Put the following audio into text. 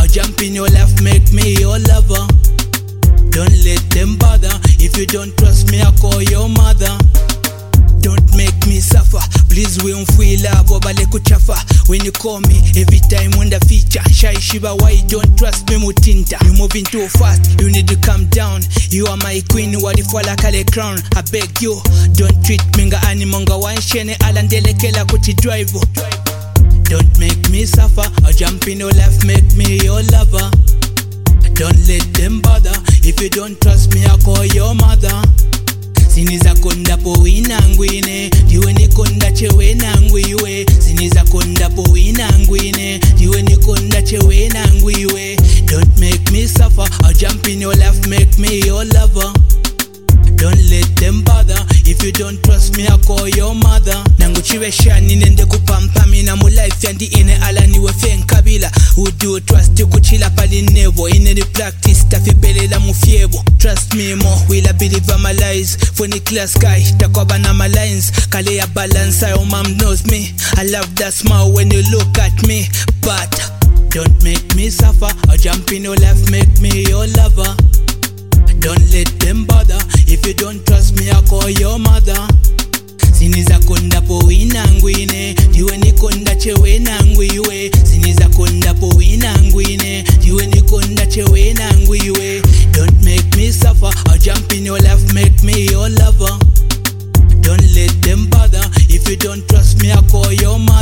I'll jump in your life, make me your lover. Don't let them bother. If you don't trust me, I'll call your mother. Don't make me suffer. Please we don't feel love over kuchafa. When you call me every time when the feature Shy Shiba, why you don't trust me mutinta? You moving too fast, you need to calm down. You are my queen, what if I call a crown? I beg you, don't treat me nga animonga wanshene alandele kela kuti drive. Don't make me suffer. I'll jump in your life, make me your lover. Don't let them bother. If you don't trust me, I'll call your mother. Siniza konda po winangwine, diwe ni konda chewe nangwiwe. Siniza konda po winangwine, diwe ni konda chewe nangwiwe. Don't make me suffer. I'll jump in your life, make me your lover. Don't let them bother. If you don't trust me, I'll call your mother. Nanguchiwe shani nende kupampa mina mu life yandi ine ala niwe fenkabila. Who do trust you kuchila pali nevo. Ine the practice tafipelela mufiebo. Trust me more, will I believe my lies? Funny class guy, takwaba na my lines. Kale ya balance, your mom knows me. I love that smile when you look at me. But don't make me suffer. I'll jump in your life, make me your lover. Don't let them bother. If you don't trust me, I'll call your mother. Siniza konda po winangwine, diwe ni konda chewe nangwiwe. Siniza konda po winangwine, diwe ni konda chewe nangwiwe. Don't make me suffer. I'll jump in your life, make me your lover. Don't let them bother. If you don't trust me, I'll call your mother.